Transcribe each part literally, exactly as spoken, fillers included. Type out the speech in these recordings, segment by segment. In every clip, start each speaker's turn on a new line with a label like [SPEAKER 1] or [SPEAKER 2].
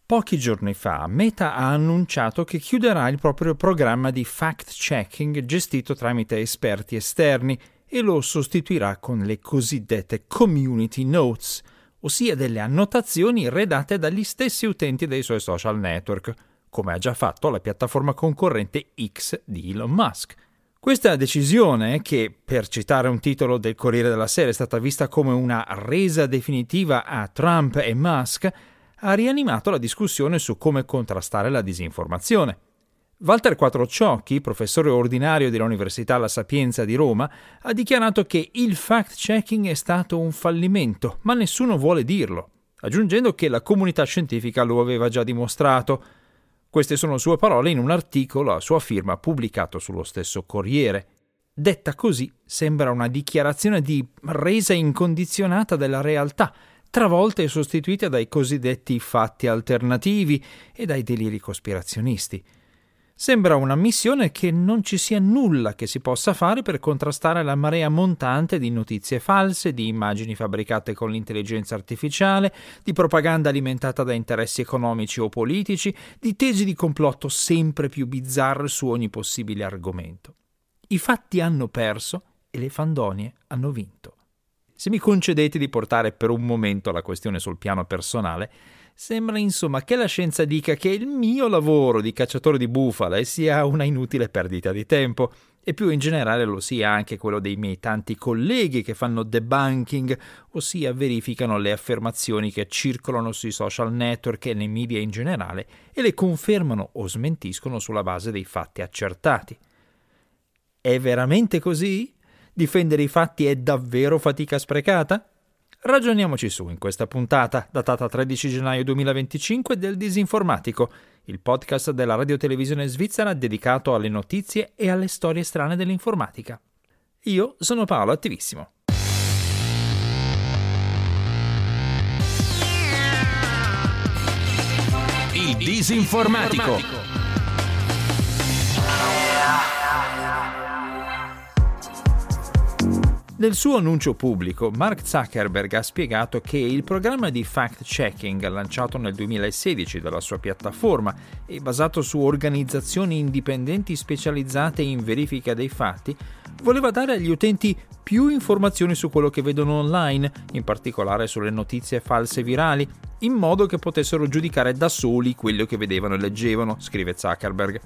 [SPEAKER 1] Pochi giorni fa Meta ha annunciato che chiuderà il proprio programma di fact-checking gestito tramite esperti esterni e lo sostituirà con le cosiddette community notes, ossia delle annotazioni redatte dagli stessi utenti dei suoi social network, come ha già fatto la piattaforma concorrente X di Elon Musk. Questa decisione, che per citare un titolo del Corriere della Sera è stata vista come una resa definitiva a Trump e Musk, ha rianimato la discussione su come contrastare la disinformazione. Walter Quattrociocchi, professore ordinario dell'Università La Sapienza di Roma, ha dichiarato che il fact-checking è stato un fallimento, ma nessuno vuole dirlo, aggiungendo che la comunità scientifica lo aveva già dimostrato. Queste sono sue parole in un articolo a sua firma pubblicato sullo stesso Corriere. Detta così, sembra una dichiarazione di resa incondizionata della realtà, travolta e sostituita dai cosiddetti fatti alternativi e dai deliri cospirazionisti. Sembra un'ammissione che non ci sia nulla che si possa fare per contrastare la marea montante di notizie false, di immagini fabbricate con l'intelligenza artificiale, di propaganda alimentata da interessi economici o politici, di tesi di complotto sempre più bizzarre su ogni possibile argomento. I fatti hanno perso e le fandonie hanno vinto. Se mi concedete di portare per un momento la questione sul piano personale, sembra insomma che la scienza dica che il mio lavoro di cacciatore di bufale sia una inutile perdita di tempo, e più in generale lo sia anche quello dei miei tanti colleghi che fanno debunking, ossia verificano le affermazioni che circolano sui social network e nei media in generale e le confermano o smentiscono sulla base dei fatti accertati. È veramente così? Difendere i fatti è davvero fatica sprecata? Ragioniamoci su in questa puntata, datata tredici gennaio duemilaventicinque, del Disinformatico, il podcast della radiotelevisione svizzera dedicato alle notizie e alle storie strane dell'informatica. Io sono Paolo Attivissimo.
[SPEAKER 2] Il Disinformatico.
[SPEAKER 1] Nel suo annuncio pubblico, Mark Zuckerberg ha spiegato che il programma di fact-checking lanciato nel duemilasedici dalla sua piattaforma e basato su organizzazioni indipendenti specializzate in verifica dei fatti voleva dare agli utenti più informazioni su quello che vedono online, in particolare sulle notizie false virali, in modo che potessero giudicare da soli quello che vedevano e leggevano, scrive Zuckerberg.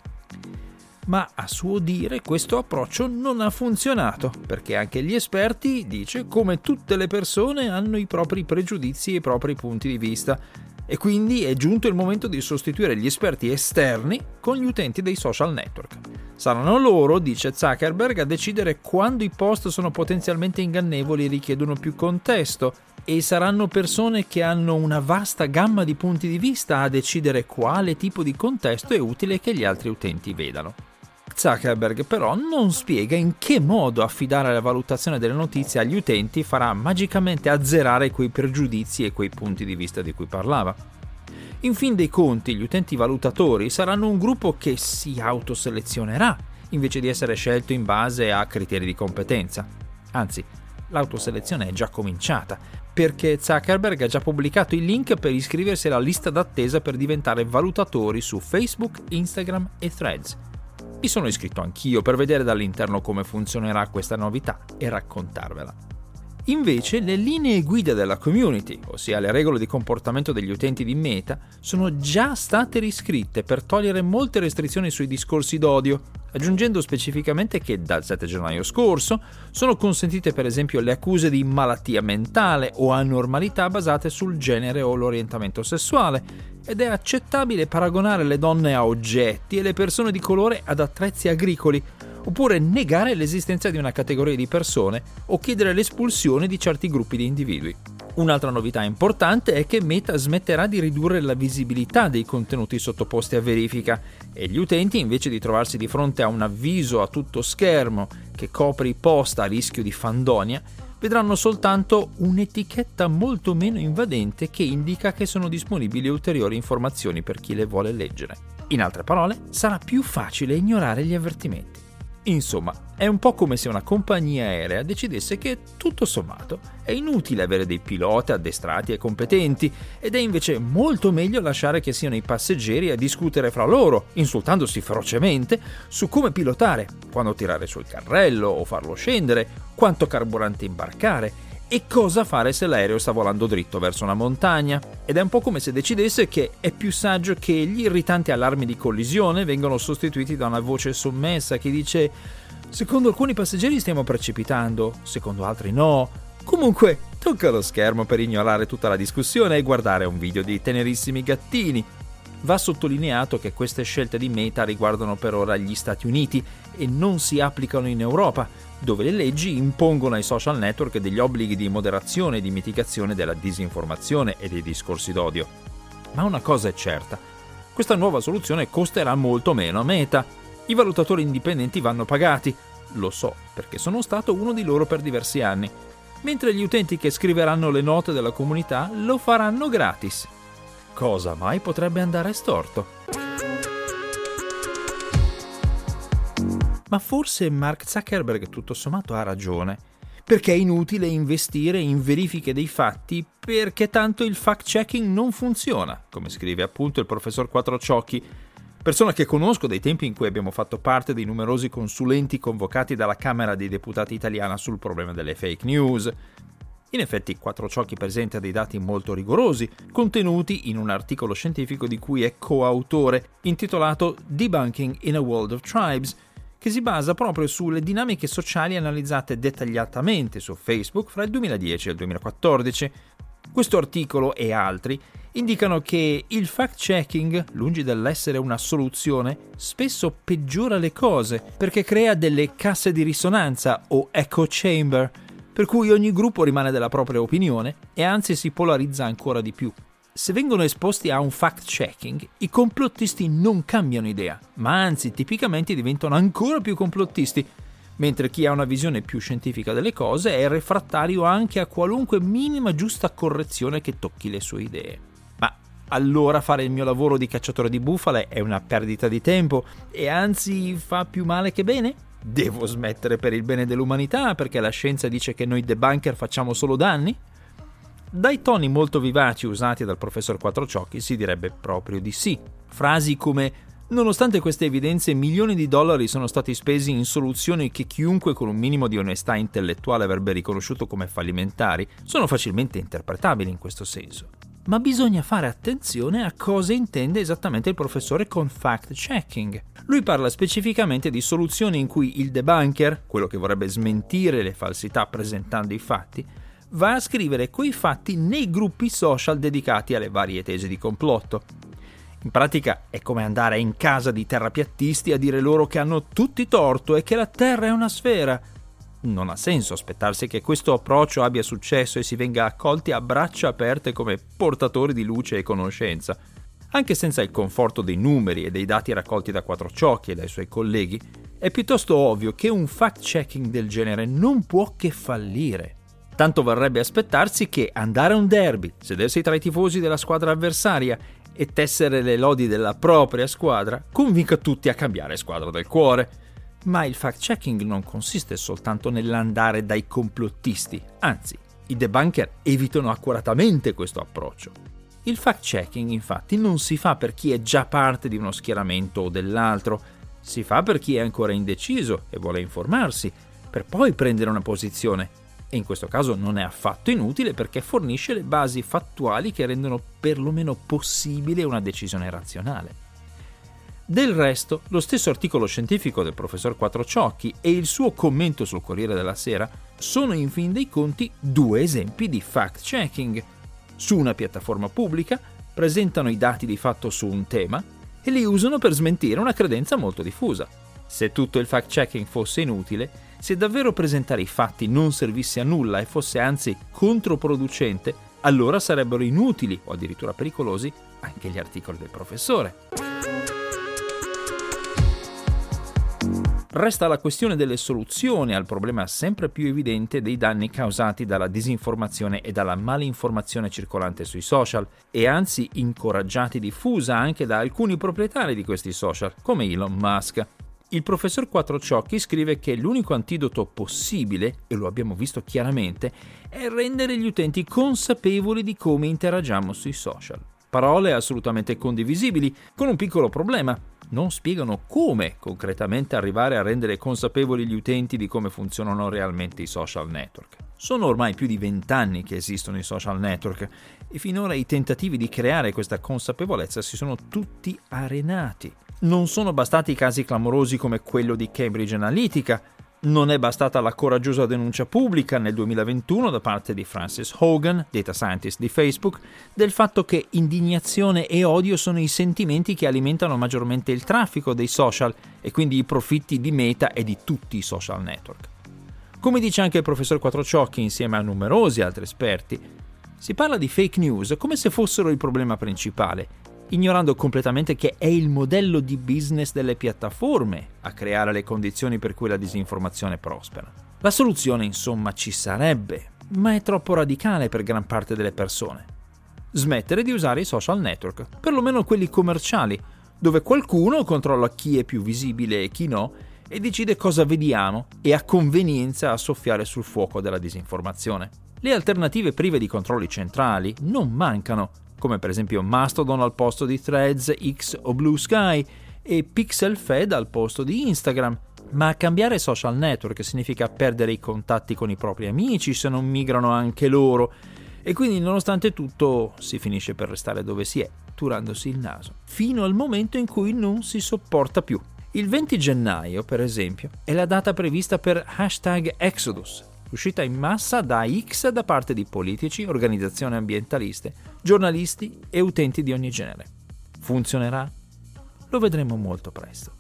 [SPEAKER 1] Ma a suo dire questo approccio non ha funzionato, perché anche gli esperti, dice, come tutte le persone hanno i propri pregiudizi e i propri punti di vista, e quindi è giunto il momento di sostituire gli esperti esterni con gli utenti dei social network. Saranno loro, dice Zuckerberg, a decidere quando i post sono potenzialmente ingannevoli e richiedono più contesto, e saranno persone che hanno una vasta gamma di punti di vista a decidere quale tipo di contesto è utile che gli altri utenti vedano. Zuckerberg però non spiega in che modo affidare la valutazione delle notizie agli utenti farà magicamente azzerare quei pregiudizi e quei punti di vista di cui parlava. In fin dei conti, gli utenti valutatori saranno un gruppo che si autoselezionerà, invece di essere scelto in base a criteri di competenza. Anzi, l'autoselezione è già cominciata, perché Zuckerberg ha già pubblicato il link per iscriversi alla lista d'attesa per diventare valutatori su Facebook, Instagram e Threads. Mi sono iscritto anch'io per vedere dall'interno come funzionerà questa novità e raccontarvela. Invece, le linee guida della community, ossia le regole di comportamento degli utenti di Meta, sono già state riscritte per togliere molte restrizioni sui discorsi d'odio, aggiungendo specificamente che dal sette gennaio scorso sono consentite per esempio le accuse di malattia mentale o anormalità basate sul genere o l'orientamento sessuale, ed è accettabile paragonare le donne a oggetti e le persone di colore ad attrezzi agricoli, oppure negare l'esistenza di una categoria di persone o chiedere l'espulsione di certi gruppi di individui. Un'altra novità importante è che Meta smetterà di ridurre la visibilità dei contenuti sottoposti a verifica, e gli utenti, invece di trovarsi di fronte a un avviso a tutto schermo che copre i post a rischio di fandonia, vedranno soltanto un'etichetta molto meno invadente che indica che sono disponibili ulteriori informazioni per chi le vuole leggere. In altre parole, sarà più facile ignorare gli avvertimenti. Insomma, è un po' come se una compagnia aerea decidesse che, tutto sommato, è inutile avere dei piloti addestrati e competenti ed è invece molto meglio lasciare che siano i passeggeri a discutere fra loro, insultandosi ferocemente, su come pilotare, quando tirare sul carrello o farlo scendere, quanto carburante imbarcare e cosa fare se l'aereo sta volando dritto verso una montagna. Ed è un po' come se decidesse che è più saggio che gli irritanti allarmi di collisione vengano sostituiti da una voce sommessa che dice: secondo alcuni passeggeri stiamo precipitando, secondo altri no. Comunque, tocca lo schermo per ignorare tutta la discussione e guardare un video di tenerissimi gattini. Va sottolineato che queste scelte di Meta riguardano per ora gli Stati Uniti e non si applicano in Europa, dove le leggi impongono ai social network degli obblighi di moderazione e di mitigazione della disinformazione e dei discorsi d'odio. Ma una cosa è certa: questa nuova soluzione costerà molto meno a Meta. I valutatori indipendenti vanno pagati, lo so perché sono stato uno di loro per diversi anni, mentre gli utenti che scriveranno le note della comunità lo faranno gratis. Cosa mai potrebbe andare storto? Ma forse Mark Zuckerberg tutto sommato ha ragione, perché è inutile investire in verifiche dei fatti perché tanto il fact-checking non funziona, come scrive appunto il professor Quattrociocchi, persona che conosco dai tempi in cui abbiamo fatto parte dei numerosi consulenti convocati dalla Camera dei Deputati italiana sul problema delle fake news. In effetti Quattrociocchi presenta dei dati molto rigorosi, contenuti in un articolo scientifico di cui è coautore, intitolato Debunking in a World of Tribes, che si basa proprio sulle dinamiche sociali analizzate dettagliatamente su Facebook fra il duemiladieci e il duemilaquattordici. Questo articolo e altri indicano che il fact-checking, lungi dall'essere una soluzione, spesso peggiora le cose perché crea delle casse di risonanza o echo chamber, per cui ogni gruppo rimane della propria opinione e anzi si polarizza ancora di più. Se vengono esposti a un fact-checking, i complottisti non cambiano idea, ma anzi tipicamente diventano ancora più complottisti, mentre chi ha una visione più scientifica delle cose è refrattario anche a qualunque minima giusta correzione che tocchi le sue idee. Ma allora fare il mio lavoro di cacciatore di bufale è una perdita di tempo e anzi fa più male che bene? Devo smettere per il bene dell'umanità perché la scienza dice che noi debunker facciamo solo danni? Dai toni molto vivaci usati dal professor Quattrociocchi si direbbe proprio di sì. Frasi come: nonostante queste evidenze, milioni di dollari sono stati spesi in soluzioni che chiunque con un minimo di onestà intellettuale avrebbe riconosciuto come fallimentari, sono facilmente interpretabili in questo senso. Ma bisogna fare attenzione a cosa intende esattamente il professore con fact-checking. Lui parla specificamente di soluzioni in cui il debunker, quello che vorrebbe smentire le falsità presentando i fatti, va a scrivere quei fatti nei gruppi social dedicati alle varie tesi di complotto. In pratica è come andare in casa di terrapiattisti a dire loro che hanno tutti torto e che la Terra è una sfera. Non ha senso aspettarsi che questo approccio abbia successo e si venga accolti a braccia aperte come portatori di luce e conoscenza. Anche senza il conforto dei numeri e dei dati raccolti da Quattrociocchi e dai suoi colleghi, è piuttosto ovvio che un fact-checking del genere non può che fallire. Tanto varrebbe aspettarsi che andare a un derby, sedersi tra i tifosi della squadra avversaria e tessere le lodi della propria squadra convinca tutti a cambiare squadra del cuore. Ma il fact-checking non consiste soltanto nell'andare dai complottisti, anzi, i debunker evitano accuratamente questo approccio. Il fact-checking, infatti, non si fa per chi è già parte di uno schieramento o dell'altro, si fa per chi è ancora indeciso e vuole informarsi, per poi prendere una posizione. E in questo caso non è affatto inutile perché fornisce le basi fattuali che rendono perlomeno possibile una decisione razionale. Del resto, lo stesso articolo scientifico del professor Quattrociocchi e il suo commento sul Corriere della Sera sono in fin dei conti due esempi di fact-checking. Su una piattaforma pubblica presentano i dati di fatto su un tema e li usano per smentire una credenza molto diffusa. Se tutto il fact-checking fosse inutile, se davvero presentare i fatti non servisse a nulla e fosse anzi controproducente, allora sarebbero inutili o addirittura pericolosi anche gli articoli del professore. Resta la questione delle soluzioni al problema sempre più evidente dei danni causati dalla disinformazione e dalla malinformazione circolante sui social, e anzi incoraggiati e diffusa anche da alcuni proprietari di questi social, come Elon Musk. Il professor Quattrociocchi scrive che l'unico antidoto possibile, e lo abbiamo visto chiaramente, è rendere gli utenti consapevoli di come interagiamo sui social. Parole assolutamente condivisibili, con un piccolo problema: non spiegano come concretamente arrivare a rendere consapevoli gli utenti di come funzionano realmente i social network. Sono ormai più di vent'anni che esistono i social network e finora i tentativi di creare questa consapevolezza si sono tutti arenati. Non sono bastati casi clamorosi come quello di Cambridge Analytica, non è bastata la coraggiosa denuncia pubblica nel duemilaventuno da parte di Frances Hogan, data scientist di Facebook, del fatto che indignazione e odio sono i sentimenti che alimentano maggiormente il traffico dei social e quindi i profitti di Meta e di tutti i social network. Come dice anche il professor Quattrociocchi insieme a numerosi altri esperti, si parla di fake news come se fossero il problema principale, ignorando completamente che è il modello di business delle piattaforme a creare le condizioni per cui la disinformazione prospera. La soluzione, insomma, ci sarebbe, ma è troppo radicale per gran parte delle persone. Smettere di usare i social network, perlomeno quelli commerciali, dove qualcuno controlla chi è più visibile e chi no e decide cosa vediamo e a convenienza a soffiare sul fuoco della disinformazione. Le alternative prive di controlli centrali non mancano, come per esempio Mastodon al posto di Threads, X o Blue Sky e PixelFed al posto di Instagram. Ma cambiare social network significa perdere i contatti con i propri amici se non migrano anche loro, e quindi nonostante tutto si finisce per restare dove si è, turandosi il naso, fino al momento in cui non si sopporta più. Il venti gennaio, per esempio, è la data prevista per hashtag Exodus, uscita in massa da X da parte di politici, organizzazioni ambientaliste, giornalisti e utenti di ogni genere. Funzionerà? Lo vedremo molto presto.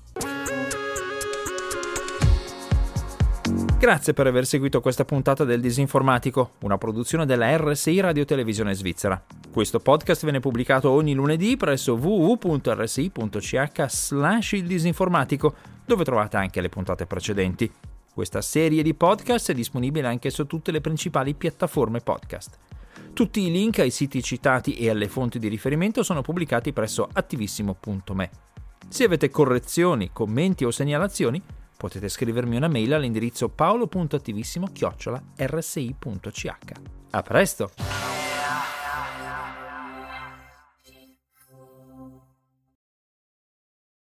[SPEAKER 1] Grazie per aver seguito questa puntata del Disinformatico, una produzione della R S I Radio Televisione Svizzera. Questo podcast viene pubblicato ogni lunedì presso w w w punto r s i punto c h slash il disinformatico, dove trovate anche le puntate precedenti. Questa serie di podcast è disponibile anche su tutte le principali piattaforme podcast. Tutti i link ai siti citati e alle fonti di riferimento sono pubblicati presso attivissimo punto me. Se avete correzioni, commenti o segnalazioni, potete scrivermi una mail all'indirizzo paolo punto attivissimo chiocciola r s i punto c h. A presto!